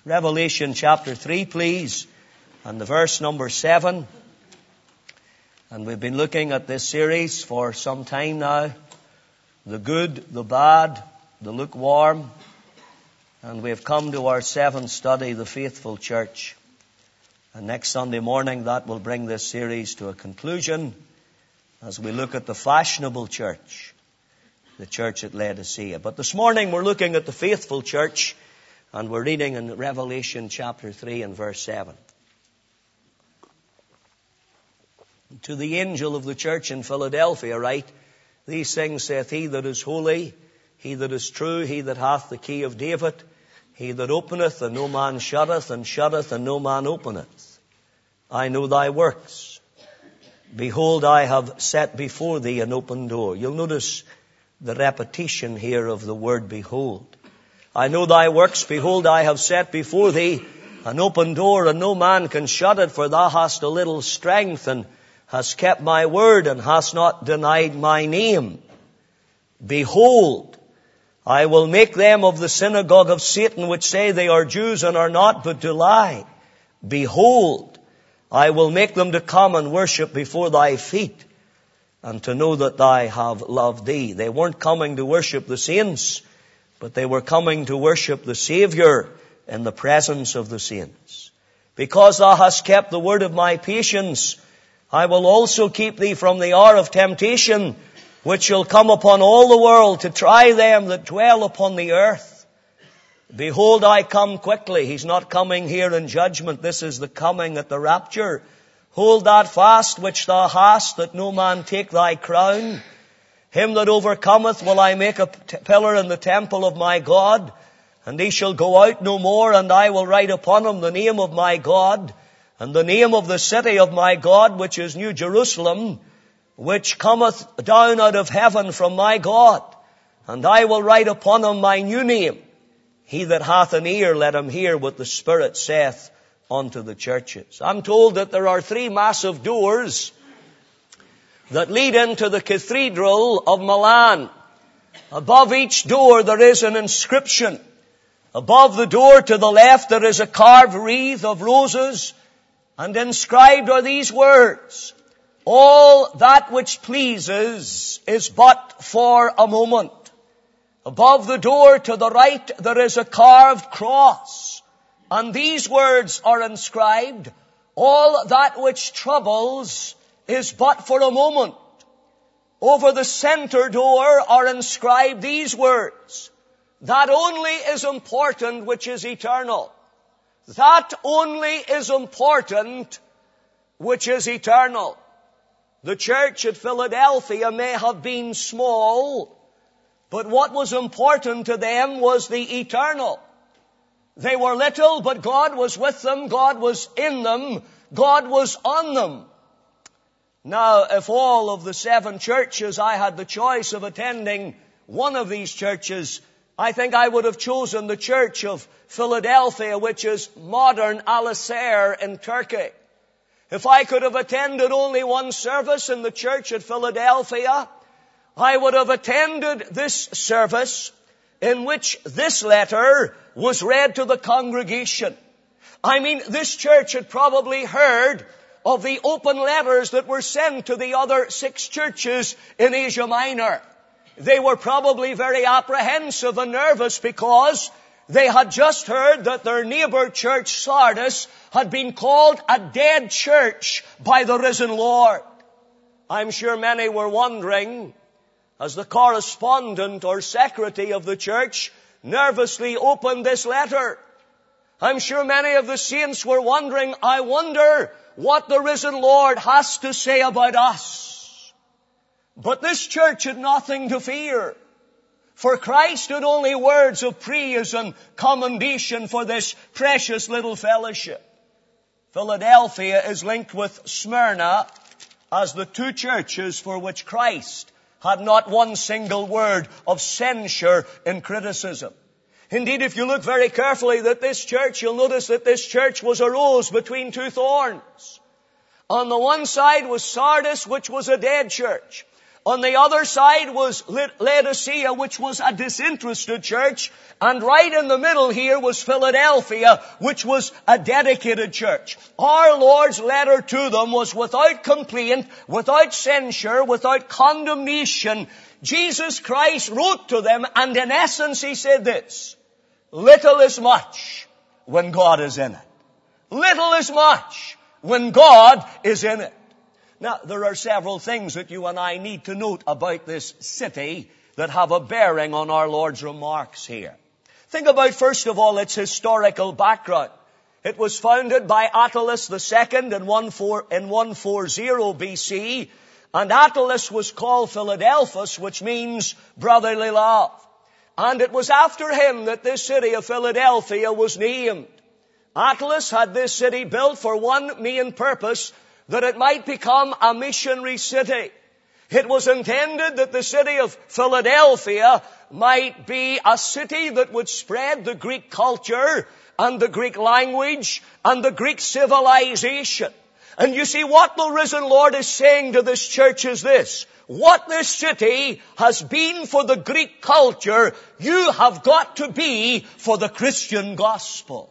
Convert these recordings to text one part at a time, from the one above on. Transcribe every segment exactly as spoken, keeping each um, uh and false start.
Revelation chapter three, please, and the verse number seven. And we've been looking at this series for some time now. The good, the bad, the lukewarm. And we've come to our seventh study, the faithful church. And next Sunday morning, that will bring this series to a conclusion as we look at the fashionable church, the church at Laodicea. But this morning, we're looking at the faithful church, and we're reading in Revelation chapter three and verse seven. To the angel of the church in Philadelphia write, These things saith he that is holy, he that is true, he that hath the key of David, he that openeth and no man shutteth, and shutteth and no man openeth. I know thy works. Behold, I have set before thee an open door. You'll notice the repetition here of the word behold. I know thy works. Behold, I have set before thee an open door, and no man can shut it, for thou hast a little strength, and hast kept my word, and hast not denied my name. Behold, I will make them of the synagogue of Satan, which say they are Jews and are not, but do lie. Behold, I will make them to come and worship before thy feet, and to know that I have loved thee. They weren't coming to worship the saints, but they were coming to worship the Savior in the presence of the saints. Because thou hast kept the word of my patience, I will also keep thee from the hour of temptation, which shall come upon all the world to try them that dwell upon the earth. Behold, I come quickly. He's not coming here in judgment. This is the coming at the rapture. Hold that fast which thou hast, that no man take thy crown. Him that overcometh will I make a t- pillar in the temple of my God, and he shall go out no more, and I will write upon him the name of my God, and the name of the city of my God, which is New Jerusalem, which cometh down out of heaven from my God. And I will write upon him my new name. He that hath an ear, let him hear what the Spirit saith unto the churches. I'm told that there are three massive doors that lead into the Cathedral of Milan. Above each door there is an inscription. Above the door to the left there is a carved wreath of roses, and inscribed are these words, All that which pleases is but for a moment. Above the door to the right there is a carved cross, and these words are inscribed, All that which troubles is but for a moment. Over the center door are inscribed these words, That only is important which is eternal. That only is important which is eternal. The church at Philadelphia may have been small, but what was important to them was the eternal. They were little, but God was with them, God was in them, God was on them. Now, if all of the seven churches, I had the choice of attending one of these churches, I think I would have chosen the church of Philadelphia, which is modern Al-Azhar in Turkey. If I could have attended only one service in the church at Philadelphia, I would have attended this service in which this letter was read to the congregation. I mean, this church had probably heard of the open letters that were sent to the other six churches in Asia Minor. They were probably very apprehensive and nervous because they had just heard that their neighbor church, Sardis, had been called a dead church by the risen Lord. I'm sure many were wondering, as the correspondent or secretary of the church nervously opened this letter. I'm sure many of the saints were wondering, I wonder what the risen Lord has to say about us. But this church had nothing to fear, for Christ had only words of praise and commendation for this precious little fellowship. Philadelphia is linked with Smyrna as the two churches for which Christ had not one single word of censure in criticism. Indeed, if you look very carefully at this church, you'll notice that this church was a rose between two thorns. On the one side was Sardis, which was a dead church. On the other side was Laodicea, which was a disinterested church. And right in the middle here was Philadelphia, which was a dedicated church. Our Lord's letter to them was without complaint, without censure, without condemnation. Jesus Christ wrote to them, and in essence he said this: little is much when God is in it. Little is much when God is in it. Now, there are several things that you and I need to note about this city that have a bearing on our Lord's remarks here. Think about, first of all, its historical background. It was founded by Attalus the Second in one forty B C, and Attalus was called Philadelphus, which means brotherly love. And it was after him that this city of Philadelphia was named. Attalus had this city built for one main purpose, that it might become a missionary city. It was intended that the city of Philadelphia might be a city that would spread the Greek culture and the Greek language and the Greek civilization. And you see, what the risen Lord is saying to this church is this: what this city has been for the Greek culture, you have got to be for the Christian gospel.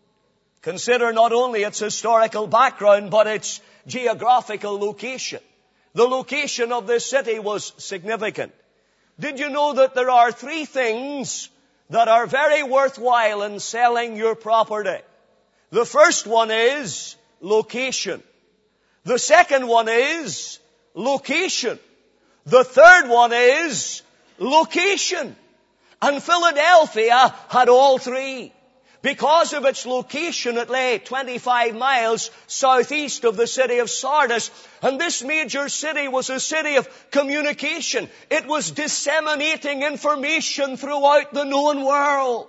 Consider not only its historical background, but its geographical location. The location of this city was significant. Did you know that there are three things that are very worthwhile in selling your property? The first one is location. The second one is location. The third one is location. And Philadelphia had all three. Because of its location, it lay twenty-five miles southeast of the city of Sardis. And this major city was a city of communication. It was disseminating information throughout the known world.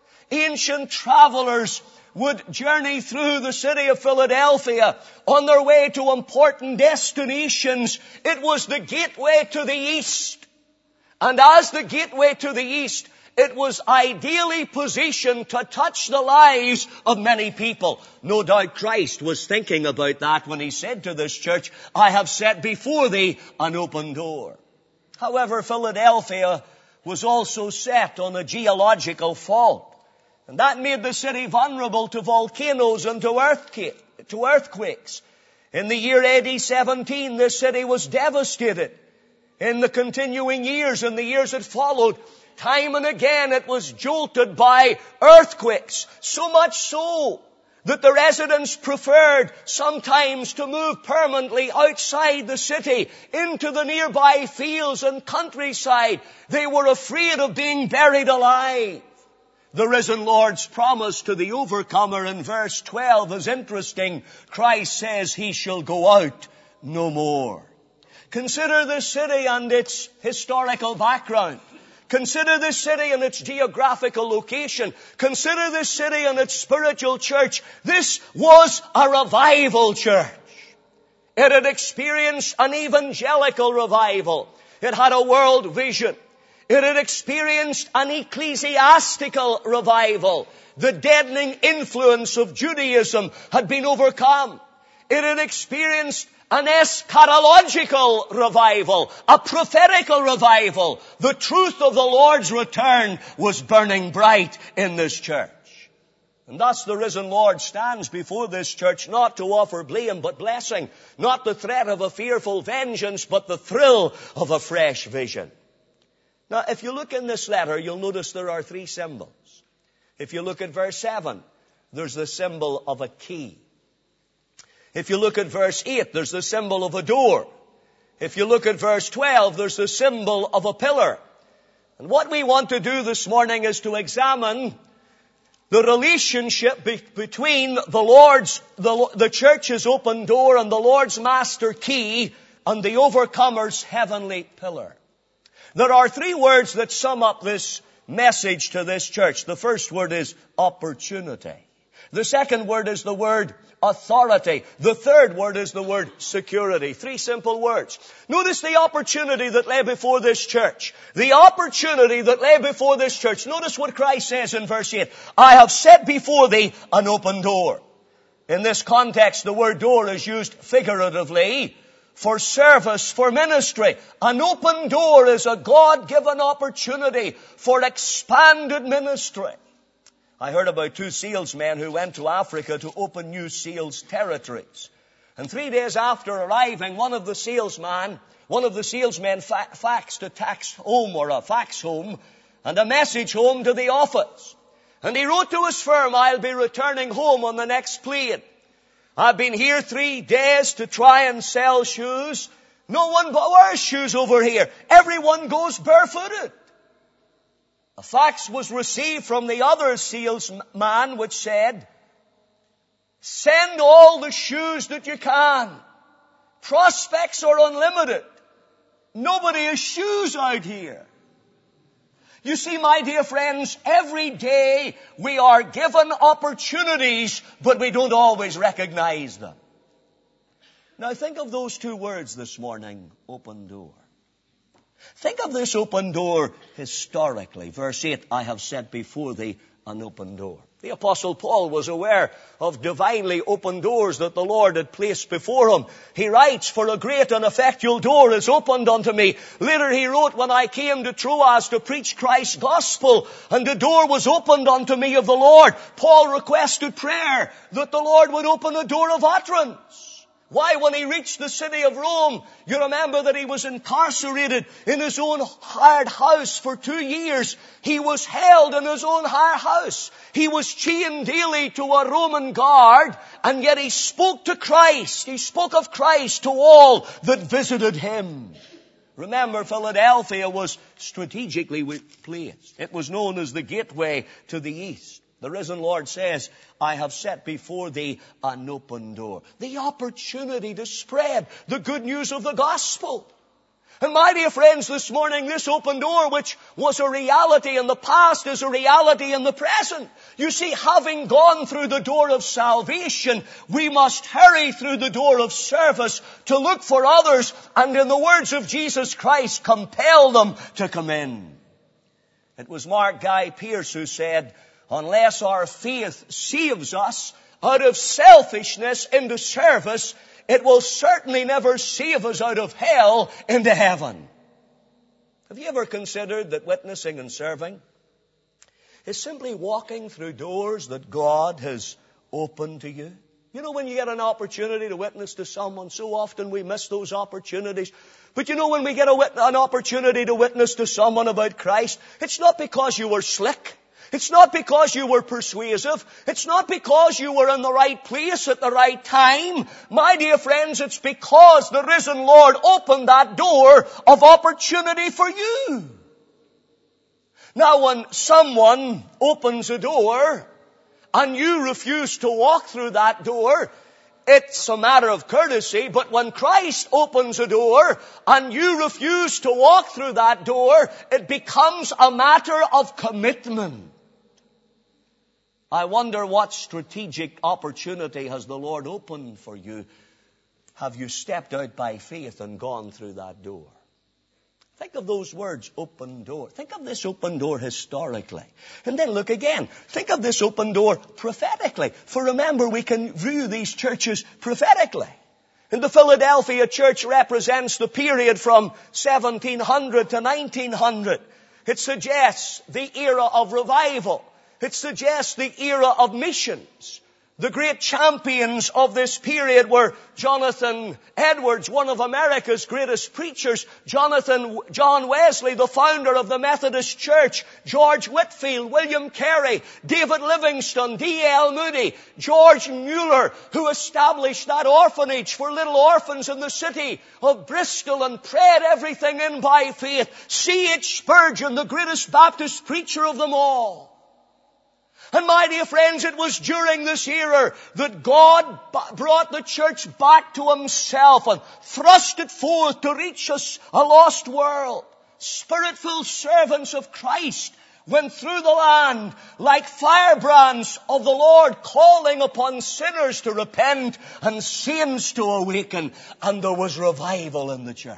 Ancient travelers would journey through the city of Philadelphia on their way to important destinations. It was the gateway to the east. And as the gateway to the east, it was ideally positioned to touch the lives of many people. No doubt Christ was thinking about that when he said to this church, I have set before thee an open door. However, Philadelphia was also set on a geological fault. And that made the city vulnerable to volcanoes and to earthquakes. In the year A D seventeen, this city was devastated. In the continuing years, in the years that followed, time and again it was jolted by earthquakes, so much so that the residents preferred sometimes to move permanently outside the city into the nearby fields and countryside. They were afraid of being buried alive. The risen Lord's promise to the overcomer in verse twelve is interesting. Christ says he shall go out no more. Consider this city and its historical background. Consider this city and its geographical location. Consider this city and its spiritual church. This was a revival church. It had experienced an evangelical revival. It had a world vision. It had experienced an ecclesiastical revival. The deadening influence of Judaism had been overcome. It had experienced an eschatological revival, a prophetical revival. The truth of the Lord's return was burning bright in this church. And thus the risen Lord stands before this church not to offer blame but blessing, not the threat of a fearful vengeance but the thrill of a fresh vision. Now, if you look in this letter, you'll notice there are three symbols. If you look at verse seven, there's the symbol of a key. If you look at verse eight, there's the symbol of a door. If you look at verse twelve, there's the symbol of a pillar. And what we want to do this morning is to examine the relationship be- between the Lord's, the, the church's open door and the Lord's master key and the overcomer's heavenly pillar. There are three words that sum up this message to this church. The first word is opportunity. The second word is the word authority. The third word is the word security. Three simple words. Notice the opportunity that lay before this church. The opportunity that lay before this church. Notice what Christ says in verse eight. I have set before thee an open door. In this context, the word door is used figuratively. for service, for ministry. An open door is a God-given opportunity for expanded ministry. I heard about two salesmen who went to Africa to open new sales territories. And three days after arriving, one of the salesmen, one of the salesmen fa- faxed a tax home or a fax home and a message home to the office. And he wrote to his firm, I'll be returning home on the next plane. I've been here three days to try and sell shoes. No one wears shoes over here. Everyone goes barefooted. A fax was received from the other salesman which said, send all the shoes that you can. Prospects are unlimited. Nobody has shoes out here. You see, my dear friends, every day we are given opportunities, but we don't always recognize them. Now think of those two words this morning, open door. Think of this open door historically. Verse eight, I have set before thee an open door. The Apostle Paul was aware of divinely open doors that the Lord had placed before him. He writes, for a great and effectual door is opened unto me. Later he wrote, when I came to Troas to preach Christ's gospel, and the door was opened unto me of the Lord. Paul requested prayer that the Lord would open a door of utterance. Why, when he reached the city of Rome, you remember that he was incarcerated in his own hired house for two years. He was held in his own hired house. He was chained daily to a Roman guard, and yet he spoke to Christ. He spoke of Christ to all that visited him. Remember, Philadelphia was strategically placed. It was known as the gateway to the east. The risen Lord says, I have set before thee an open door. The opportunity to spread the good news of the gospel. And my dear friends, this morning, this open door, which was a reality in the past, is a reality in the present. You see, having gone through the door of salvation, we must hurry through the door of service to look for others, and in the words of Jesus Christ, compel them to come in. It was Mark Guy Pearce who said, unless our faith saves us out of selfishness into service, it will certainly never save us out of hell into heaven. Have you ever considered that witnessing and serving is simply walking through doors that God has opened to you? You know, when you get an opportunity to witness to someone, so often we miss those opportunities. But you know, when we get a wit- an opportunity to witness to someone about Christ, it's not because you were slick. It's not because you were persuasive. It's not because you were in the right place at the right time. My dear friends, it's because the risen Lord opened that door of opportunity for you. Now, when someone opens a door and you refuse to walk through that door, it's a matter of courtesy. But when Christ opens a door and you refuse to walk through that door, it becomes a matter of commitment. I wonder what strategic opportunity has the Lord opened for you. Have you stepped out by faith and gone through that door? Think of those words, open door. Think of this open door historically. And then look again. Think of this open door prophetically. For remember, we can view these churches prophetically. And the Philadelphia church represents the period from seventeen hundred to nineteen hundred. It suggests the era of revival. It suggests the era of missions. The great champions of this period were Jonathan Edwards, one of America's greatest preachers, Jonathan John Wesley, the founder of the Methodist Church, George Whitefield, William Carey, David Livingstone, D L Moody, George Mueller, who established that orphanage for little orphans in the city of Bristol and prayed everything in by faith. C H Spurgeon, the greatest Baptist preacher of them all. And my dear friends, it was during this era that God brought the church back to Himself and thrust it forth to reach us, a lost world. Spirit-filled servants of Christ went through the land like firebrands of the Lord, calling upon sinners to repent and saints to awaken. And there was revival in the church.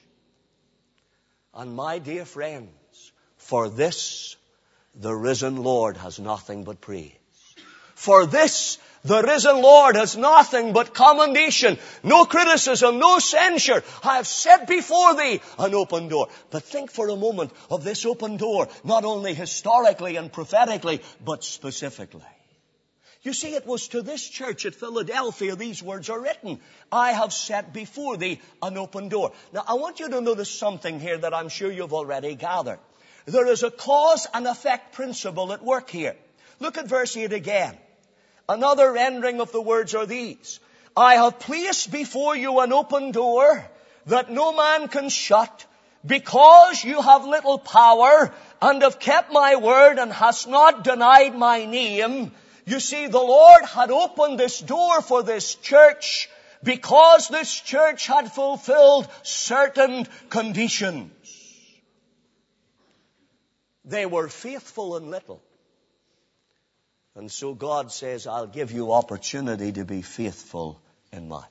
And my dear friends, for this the risen Lord has nothing but praise. For this, The risen Lord has nothing but commendation, no criticism, no censure. I have set before thee an open door. But think for a moment of this open door, not only historically and prophetically, but specifically. You see, it was to this church at Philadelphia these words are written. I have set before thee an open door. Now, I want you to notice something here that I'm sure you've already gathered. There is a cause and effect principle at work here. Look at verse eight again. Another rendering of the words are these. I have placed before you an open door that no man can shut, because you have little power and have kept my word and hast not denied my name. You see, the Lord had opened this door for this church because this church had fulfilled certain conditions. They were faithful in little. And so God says, I'll give you opportunity to be faithful in much.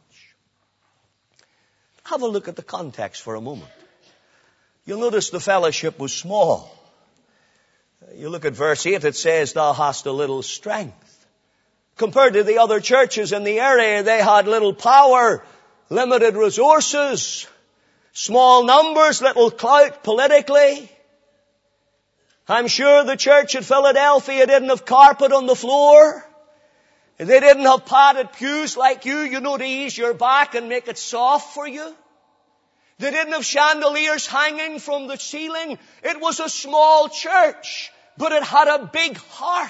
Have a look at the context for a moment. You'll notice the fellowship was small. You look at verse eight, it says, thou hast a little strength. Compared to the other churches in the area, they had little power, limited resources, small numbers, little clout politically. I'm sure the church at Philadelphia didn't have carpet on the floor. They didn't have padded pews like you, you know, to ease your back and make it soft for you. They didn't have chandeliers hanging from the ceiling. It was a small church, but it had a big heart.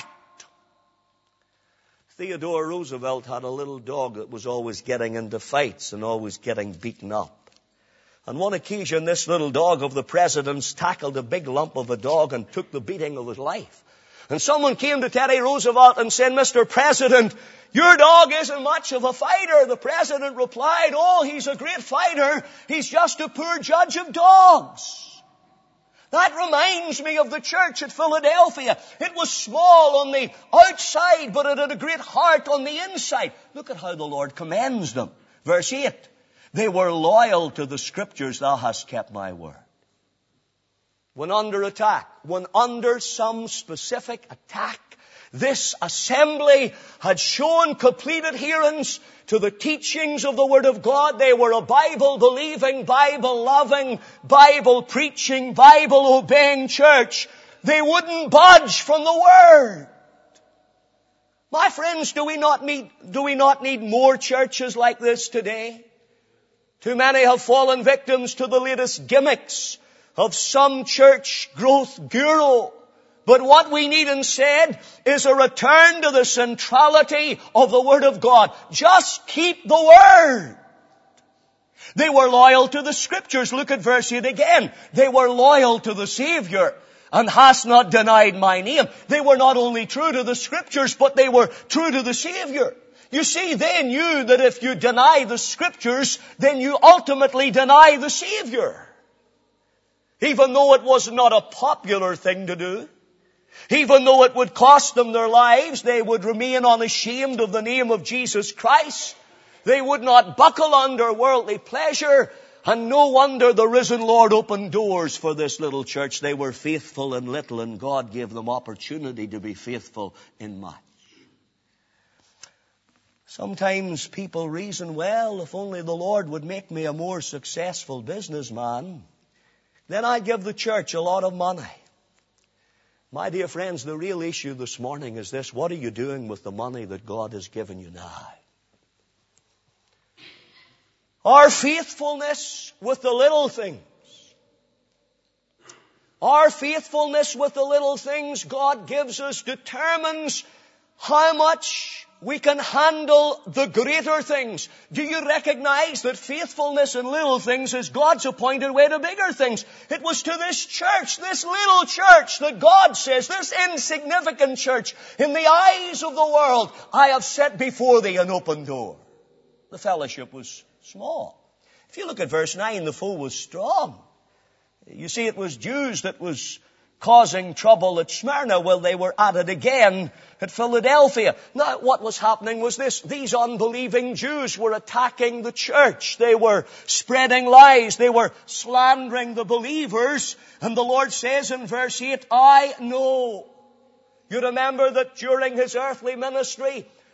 Theodore Roosevelt had a little dog that was always getting into fights and always getting beaten up. On one occasion, this little dog of the president's tackled a big lump of a dog and took the beating of his life. And someone came to Teddy Roosevelt and said, Mister President, your dog isn't much of a fighter. The president replied, oh, he's a great fighter. He's just a poor judge of dogs. That reminds me of the church at Philadelphia. It was small on the outside, but it had a great heart on the inside. Look at how the Lord commends them. Verse eight. They were loyal to the Scriptures. Thou hast kept my word. When under attack, when under some specific attack, this assembly had shown complete adherence to the teachings of the Word of God. They were a Bible-believing, Bible-loving, Bible-preaching, Bible-obeying church. They wouldn't budge from the Word. My friends, do we not need, do we not need more churches like this today? Too many have fallen victims to the latest gimmicks of some church growth guru. But what we need instead is a return to the centrality of the Word of God. Just keep the Word. They were loyal to the Scriptures. Look at verse eight again. They were loyal to the Savior and hast not denied my name. They were not only true to the Scriptures, but they were true to the Savior. You see, they knew that if you deny the Scriptures, then you ultimately deny the Savior. Even though it was not a popular thing to do, even though it would cost them their lives, they would remain unashamed of the name of Jesus Christ. They would not buckle under worldly pleasure, and no wonder the risen Lord opened doors for this little church. They were faithful in little, and God gave them opportunity to be faithful in much. Sometimes people reason, well, if only the Lord would make me a more successful businessman, then I'd give the church a lot of money. My dear friends, the real issue this morning is this. What are you doing with the money that God has given you now? Our faithfulness with the little things. Our faithfulness with the little things God gives us determines how much we can handle the greater things. Do you recognize that faithfulness in little things is God's appointed way to bigger things? It was to this church, this little church, that God says, this insignificant church, in the eyes of the world, I have set before thee an open door. The fellowship was small. If you look at verse nine, the foe was strong. You see, it was Jews that was causing trouble at Smyrna. Well, they were at it again at Philadelphia. Now, what was happening was this. These unbelieving Jews were attacking the church. They were spreading lies. They were slandering the believers. And the Lord says in verse eight, I know. You remember that during His earthly ministry,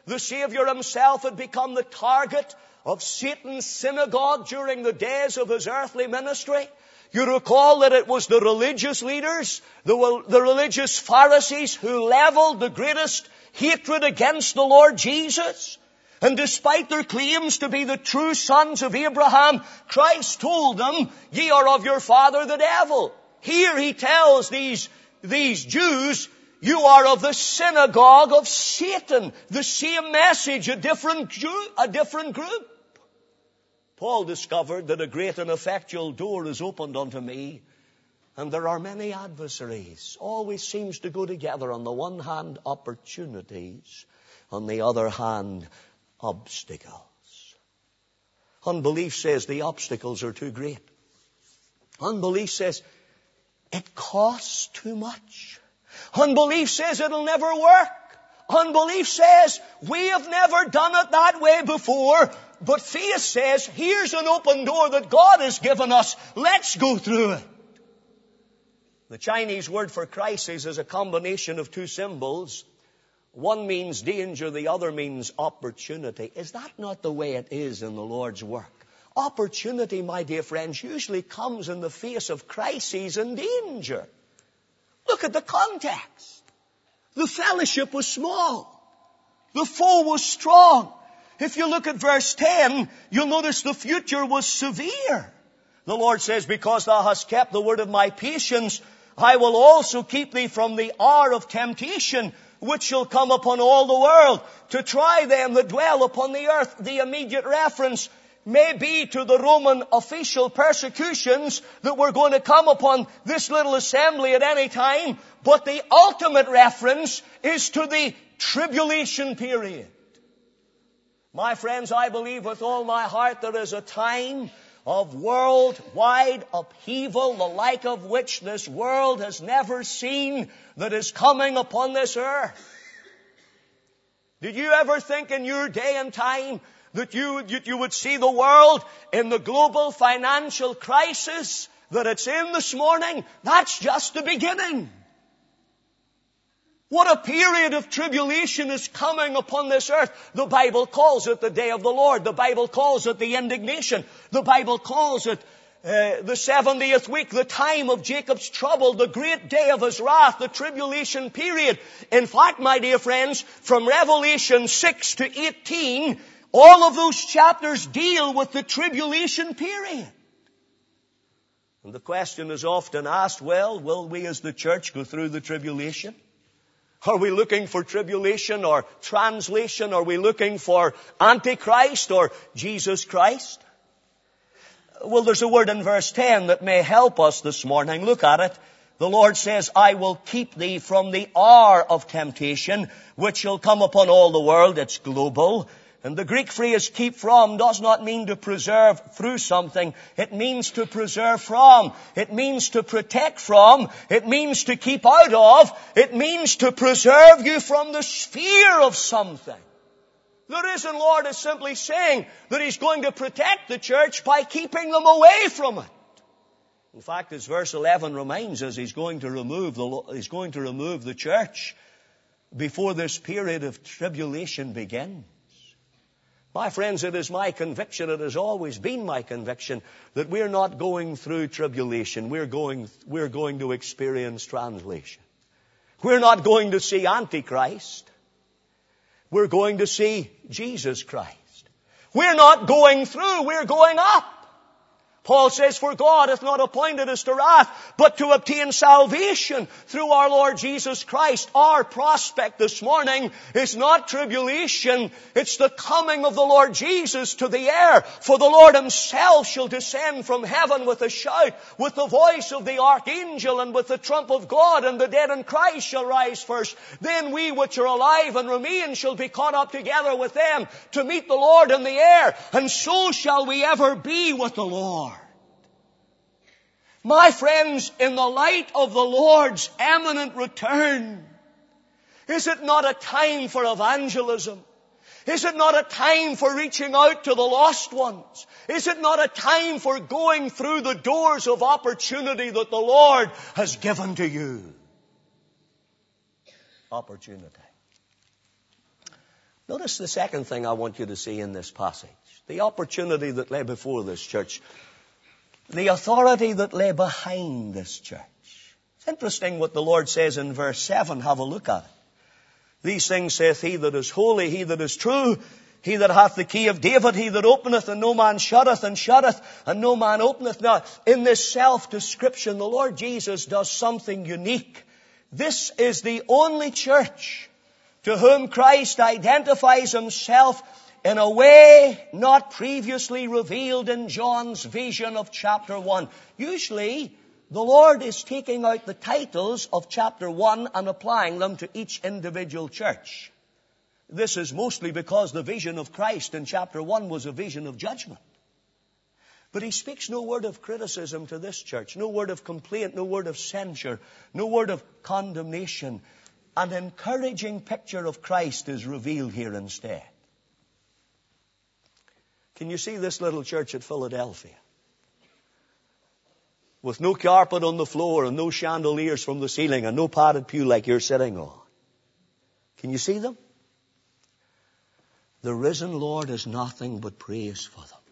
the Savior himself had become the target of Satan's synagogue during the days of his earthly ministry. You recall that it was the religious leaders, the, the religious Pharisees, who leveled the greatest hatred against the Lord Jesus. And despite their claims to be the true sons of Abraham, Christ told them, "Ye are of your father the devil." Here he tells these, these Jews, "You are of the synagogue of Satan." The same message, a different Jew, a different group. Paul discovered that a great and effectual door is opened unto me, and there are many adversaries. Always seems to go together. On the one hand, opportunities. On the other hand, obstacles. Unbelief says the obstacles are too great. Unbelief says it costs too much. Unbelief says it'll never work. Unbelief says we have never done it that way before. But faith says, here's an open door that God has given us. Let's go through it. The Chinese word for crisis is a combination of two symbols. One means danger, the other means opportunity. Is that not the way it is in the Lord's work? Opportunity, my dear friends, usually comes in the face of crises and danger. Look at the context. The fellowship was small. The foe was strong. If you look at verse ten, you'll notice the future was severe. The Lord says, "Because thou hast kept the word of my patience, I will also keep thee from the hour of temptation, which shall come upon all the world, to try them that dwell upon the earth." The immediate reference may be to the Roman official persecutions that were going to come upon this little assembly at any time, but the ultimate reference is to the tribulation period. My friends, I believe with all my heart there is a time of worldwide upheaval, the like of which this world has never seen, that is coming upon this earth. Did you ever think in your day and time that you, you would see the world in the global financial crisis that it's in this morning? That's just the beginning. What a period of tribulation is coming upon this earth. The Bible calls it the day of the Lord. The Bible calls it the indignation. The Bible calls it uh, the seventieth week, the time of Jacob's trouble, the great day of his wrath, the tribulation period. In fact, my dear friends, from Revelation six to eighteen, all of those chapters deal with the tribulation period. And the question is often asked, well, will we as the church go through the tribulation? Are we looking for tribulation or translation? Are we looking for Antichrist or Jesus Christ? Well, there's a word in verse ten that may help us this morning. Look at it. The Lord says, "I will keep thee from the hour of temptation, which shall come upon all the world." It's global. And the Greek phrase "keep from" does not mean to preserve through something. It means to preserve from. It means to protect from. It means to keep out of. It means to preserve you from the sphere of something. The risen Lord is simply saying that He's going to protect the church by keeping them away from it. In fact, as verse eleven reminds us, He's going to remove the, He's going to remove the church before this period of tribulation begins. My friends, it is my conviction, it has always been my conviction, that we're not going through tribulation. We're going, we're going to experience translation. We're not going to see Antichrist. We're going to see Jesus Christ. We're not going through, we're going up. Paul says, "For God hath not appointed us to wrath, but to obtain salvation through our Lord Jesus Christ." Our prospect this morning is not tribulation. It's the coming of the Lord Jesus to the air. "For the Lord Himself shall descend from heaven with a shout, with the voice of the archangel, and with the trump of God, and the dead in Christ shall rise first. Then we which are alive and remain shall be caught up together with them to meet the Lord in the air. And so shall we ever be with the Lord." My friends, in the light of the Lord's imminent return, is it not a time for evangelism? Is it not a time for reaching out to the lost ones? Is it not a time for going through the doors of opportunity that the Lord has given to you? Opportunity. Notice the second thing I want you to see in this passage. The opportunity that lay before this church. The authority that lay behind this church. It's interesting what the Lord says in verse seven. Have a look at it. These things saith he that is holy, he that is true, he that hath the key of David, he that openeth and no man shutteth, and shutteth and no man openeth. Now, in this self-description, the Lord Jesus does something unique. This is the only church to whom Christ identifies himself in a way not previously revealed in John's vision of chapter one. Usually, the Lord is taking out the titles of chapter one and applying them to each individual church. This is mostly because the vision of Christ in chapter one was a vision of judgment. But he speaks no word of criticism to this church, no word of complaint, no word of censure, no word of condemnation. An encouraging picture of Christ is revealed here instead. Can you see this little church at Philadelphia? With no carpet on the floor and no chandeliers from the ceiling and no padded pew like you're sitting on. Can you see them? The risen Lord is nothing but praise for them.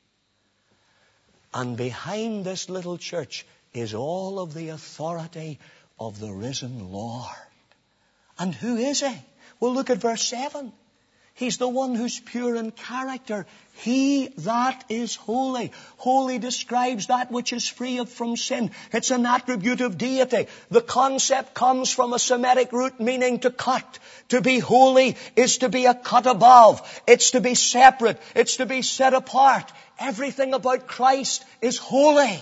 And behind this little church is all of the authority of the risen Lord. And who is he? Well, look at verse seven. He's the one who's pure in character. He that is holy. Holy describes that which is free of from sin. It's an attribute of deity. The concept comes from a Semitic root meaning to cut. To be holy is to be a cut above. It's to be separate. It's to be set apart. Everything about Christ is holy.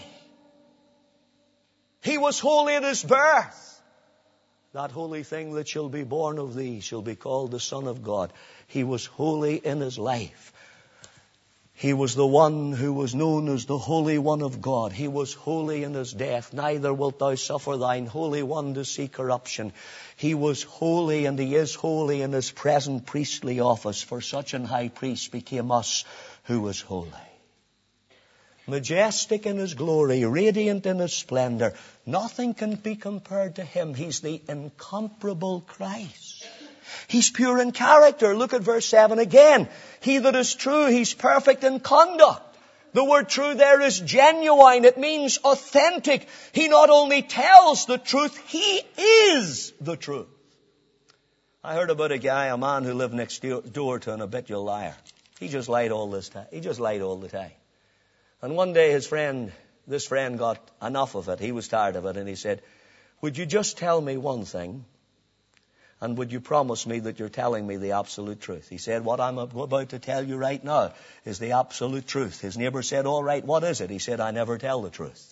He was holy at his birth. That holy thing that shall be born of thee shall be called the Son of God. He was holy in his life. He was the one who was known as the Holy One of God. He was holy in his death. Neither wilt thou suffer thine Holy One to see corruption. He was holy, and he is holy in his present priestly office. For such an high priest became us who was holy. Majestic in his glory, radiant in his splendor. Nothing can be compared to him. He's the incomparable Christ. He's pure in character. Look at verse seven again. He that is true, he's perfect in conduct. The word true there is genuine. It means authentic. He not only tells the truth, he is the truth. I heard about a guy, a man who lived next door to an habitual liar. He just lied all this time. He just lied all the time. And one day his friend, this friend got enough of it. He was tired of it, and he said, would you just tell me one thing? And would you promise me that you're telling me the absolute truth? He said, what I'm about to tell you right now is the absolute truth. His neighbor said, all right, what is it? He said, I never tell the truth.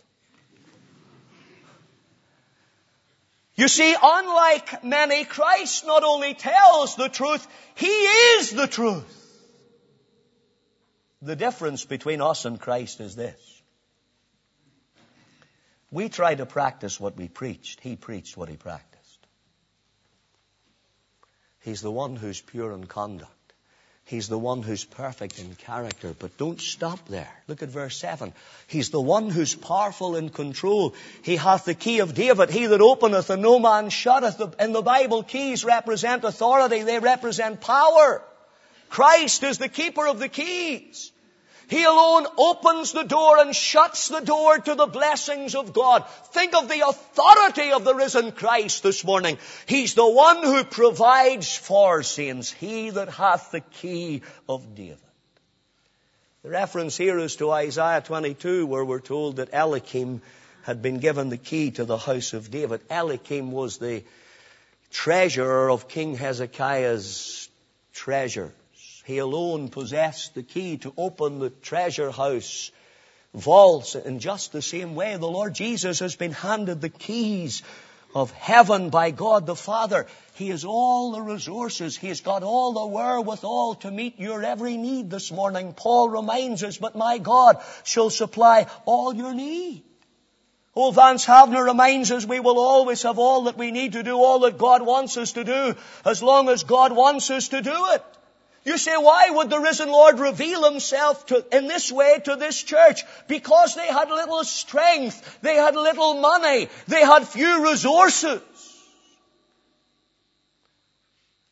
You see, unlike many, Christ not only tells the truth, he is the truth. The difference between us and Christ is this. We try to practice what we preached. He preached what he practiced. He's the one who's pure in conduct. He's the one who's perfect in character. But don't stop there. Look at verse seven. He's the one who's powerful in control. He hath the key of David. He that openeth and no man shutteth. In the Bible, keys represent authority. They represent power. Christ is the keeper of the keys. He alone opens the door and shuts the door to the blessings of God. Think of the authority of the risen Christ this morning. He's the one who provides for saints. He that hath the key of David. The reference here is to Isaiah twenty-two, where we're told that Eliakim had been given the key to the house of David. Eliakim was the treasurer of King Hezekiah's treasure. He alone possessed the key to open the treasure house vaults. In just the same way, the Lord Jesus has been handed the keys of heaven by God the Father. He has all the resources. He has got all the wherewithal to meet your every need this morning. Paul reminds us, but my God shall supply all your need. Old Vance Havner reminds us we will always have all that we need to do all that God wants us to do, as long as God wants us to do it. You say, why would the risen Lord reveal himself to, in this way to this church? Because they had little strength, they had little money, they had few resources.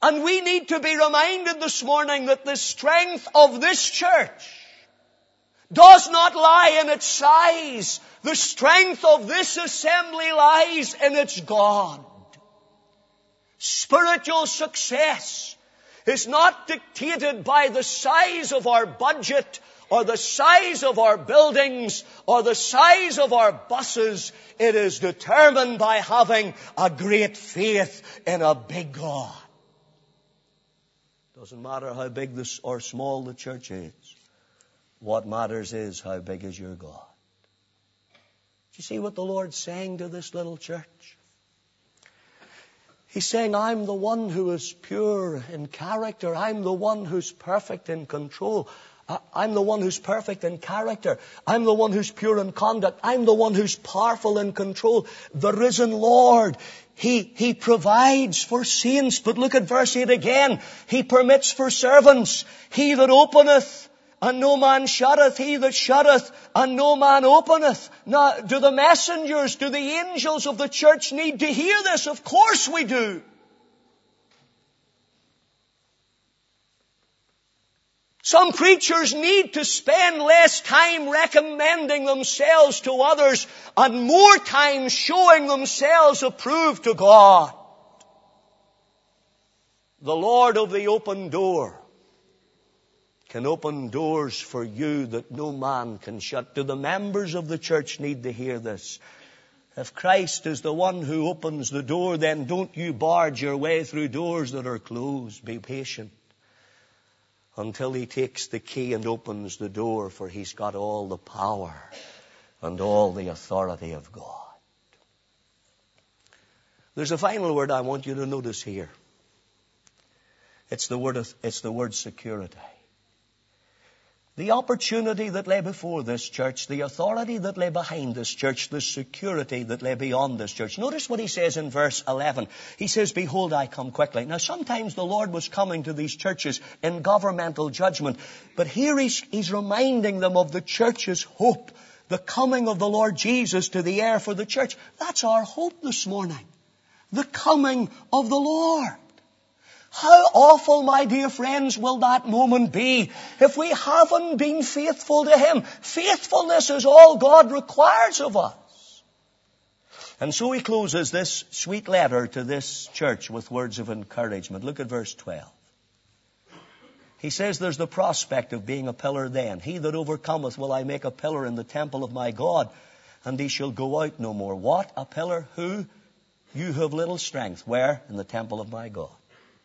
And we need to be reminded this morning that the strength of this church does not lie in its size. The strength of this assembly lies in its God. Spiritual success is not dictated by the size of our budget or the size of our buildings or the size of our buses. It is determined by having a great faith in a big God. Doesn't matter how big this or small the church is. What matters is how big is your God. Do you see what the Lord's saying to this little church? He's saying, I'm the one who is pure in character. I'm the one who's perfect in control. I'm the one who's perfect in character. I'm the one who's pure in conduct. I'm the one who's powerful in control. The risen Lord, He, He provides for saints. But look at verse eight again. He permits for servants. He that openeth, and no man shutteth, he that shutteth, and no man openeth. Now, do the messengers, do the angels of the church need to hear this? Of course we do. Some preachers need to spend less time recommending themselves to others and more time showing themselves approved to God. The Lord of the open door can open doors for you that no man can shut. Do the members of the church need to hear this? If Christ is the one who opens the door, then don't you barge your way through doors that are closed. Be patient until He takes the key and opens the door, for He's got all the power and all the authority of God. There's a final word I want you to notice here. It's the word, it's the word security. The opportunity that lay before this church, the authority that lay behind this church, the security that lay beyond this church. Notice what he says in verse eleven. He says, behold, I come quickly. Now, sometimes the Lord was coming to these churches in governmental judgment. But here he's, he's reminding them of the church's hope. The coming of the Lord Jesus to the air for the church. That's our hope this morning. The coming of the Lord. How awful, my dear friends, will that moment be if we haven't been faithful to Him? Faithfulness is all God requires of us. And so he closes this sweet letter to this church with words of encouragement. Look at verse twelve. He says there's the prospect of being a pillar then. He that overcometh will I make a pillar in the temple of my God, and he shall go out no more. What? A pillar? Who? You who have little strength. Where? In the temple of my God.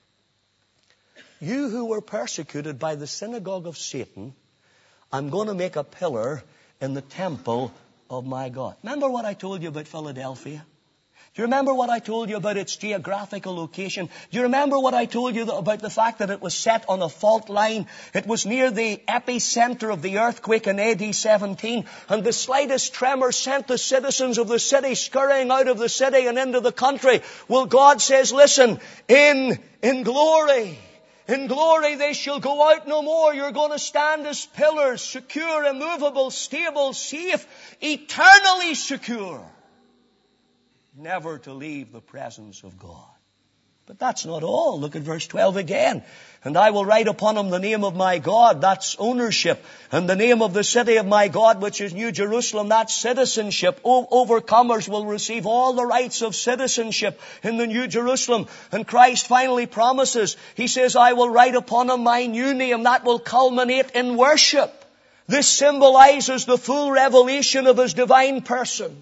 You who were persecuted by the synagogue of Satan, I'm going to make a pillar in the temple of my God. Remember what I told you about Philadelphia? Do you remember what I told you about its geographical location? Do you remember what I told you about the fact that it was set on a fault line? It was near the epicenter of the earthquake in A D seventeen, and the slightest tremor sent the citizens of the city scurrying out of the city and into the country. Well, God says, listen, in, in glory, in glory they shall go out no more. You're going to stand as pillars, secure, immovable, stable, safe, eternally secure. Never to leave the presence of God. But that's not all. Look at verse twelve again. And I will write upon him the name of my God, that's ownership. And the name of the city of my God, which is New Jerusalem, that's citizenship. O- overcomers will receive all the rights of citizenship in the New Jerusalem. And Christ finally promises, He says, I will write upon him my new name. That will culminate in worship. This symbolizes the full revelation of His divine person.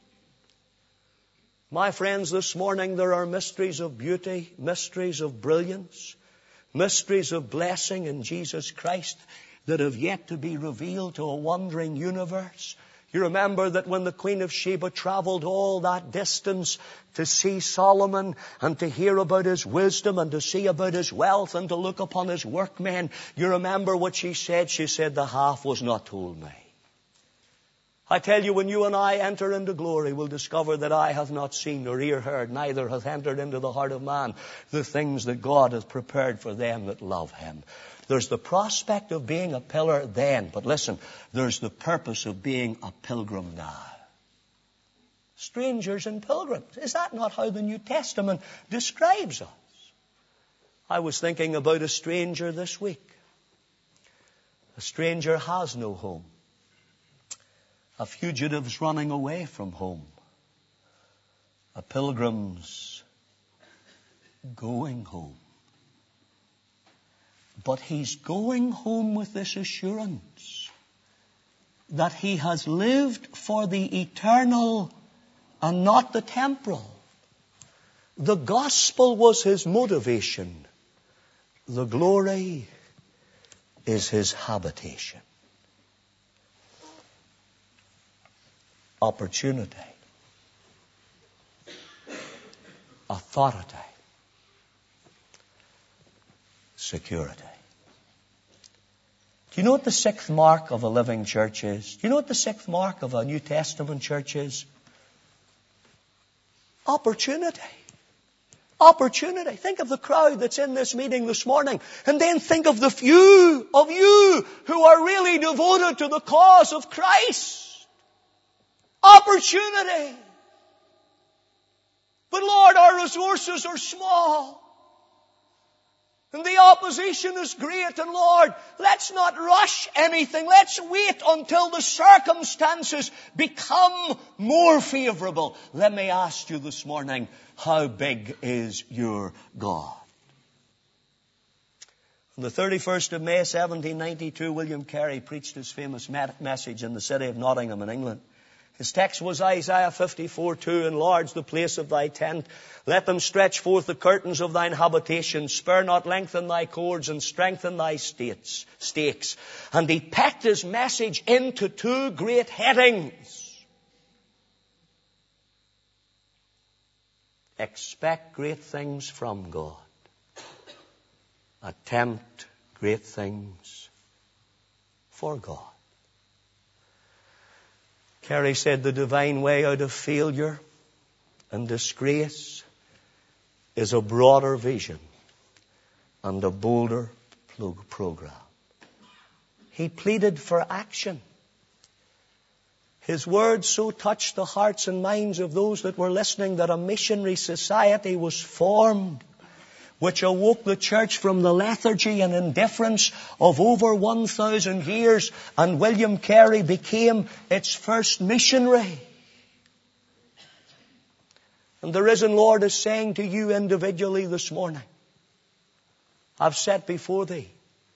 My friends, this morning there are mysteries of beauty, mysteries of brilliance, mysteries of blessing in Jesus Christ that have yet to be revealed to a wandering universe. You remember that when the Queen of Sheba traveled all that distance to see Solomon and to hear about his wisdom and to see about his wealth and to look upon his workmen, you remember what she said? She said, the half was not told me. I tell you, when you and I enter into glory, we'll discover that eye hath not seen nor ear heard, neither hath entered into the heart of man the things that God hath prepared for them that love Him. There's the prospect of being a pillar then, but listen, there's the purpose of being a pilgrim now. Strangers and pilgrims. Is that not how the New Testament describes us? I was thinking about a stranger this week. A stranger has no home. A fugitive's running away from home. A pilgrim's going home. But he's going home with this assurance that he has lived for the eternal and not the temporal. The gospel was his motivation. The glory is his habitation. Opportunity. Authority. Security. Do you know what the sixth mark of a living church is? Do you know what the sixth mark of a New Testament church is? Opportunity. Opportunity. Think of the crowd that's in this meeting this morning, and then think of the few of you who are really devoted to the cause of Christ. Opportunity. But Lord, our resources are small. And the opposition is great. And Lord, let's not rush anything. Let's wait until the circumstances become more favorable. Let me ask you this morning, how big is your God? On the thirty-first of May, seventeen ninety-two, William Carey preached his famous message in the city of Nottingham in England. His text was Isaiah fifty-four two, enlarge the place of thy tent. Let them stretch forth the curtains of thine habitation. Spare not, lengthen thy cords, and strengthen thy states, stakes. And he packed his message into two great headings. Expect great things from God. Attempt great things for God. Carey said the divine way out of failure and disgrace is a broader vision and a bolder program. He pleaded for action. His words so touched the hearts and minds of those that were listening that a missionary society was formed, which awoke the church from the lethargy and indifference of over one thousand years, and William Carey became its first missionary. And the risen Lord is saying to you individually this morning, I've set before thee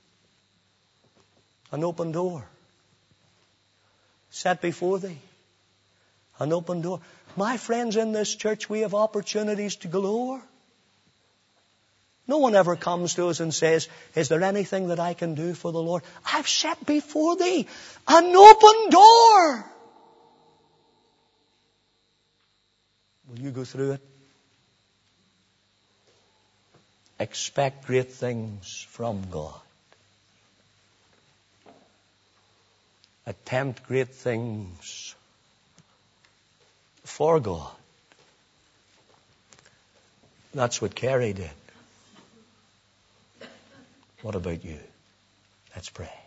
an open door. Set before thee an open door. My friends, in this church we have opportunities to galore. No one ever comes to us and says, is there anything that I can do for the Lord? I've set before thee an open door. Will you go through it? Expect great things from God. Attempt great things for God. That's what Carey did. What about you? Let's pray.